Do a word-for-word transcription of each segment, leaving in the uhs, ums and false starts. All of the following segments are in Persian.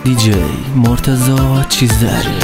دیجی مرتضی چیزدری.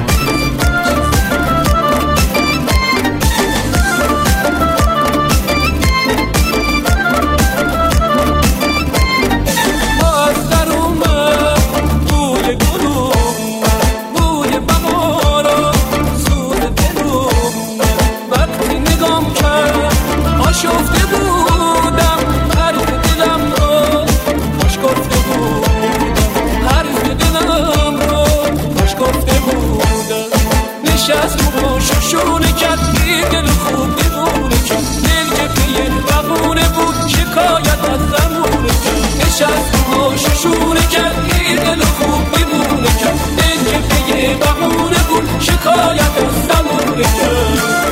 شفته بودم حرف دلم رو کاش گفته بودم، حرف دلم رو کاش گفته بودم. نشست رو شوشونه کرد دل خوب دیوونه کرد، دل که پیه بغونه بود شکایت از زمونه کرد. نشست رو شوشونه کرد دل خوب دیوونه کرد، دل که پیه بغونه بود شکایت از زمونه کرد.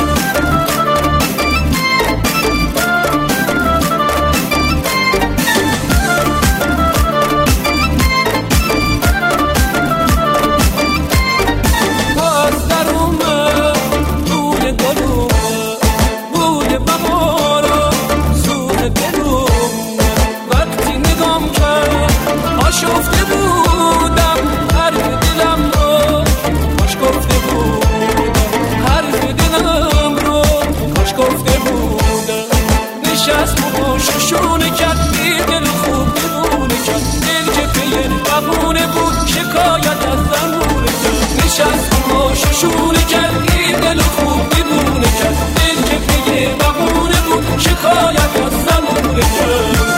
شفته بودم حرف دلم رو کاش گفته بودم، حرف دلم رو کاش گفته بودم. نشست و شوشونه کرد دل خوب دیوونه کرد، دل که پیر بغونه بود شکایت از زمونه کرد. نشست و شوشونه کرد دل خوب دیوونه کرد، دل که پیر بغونه بود شکایت از زمونه کرد.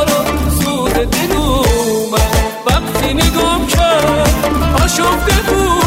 شفته بود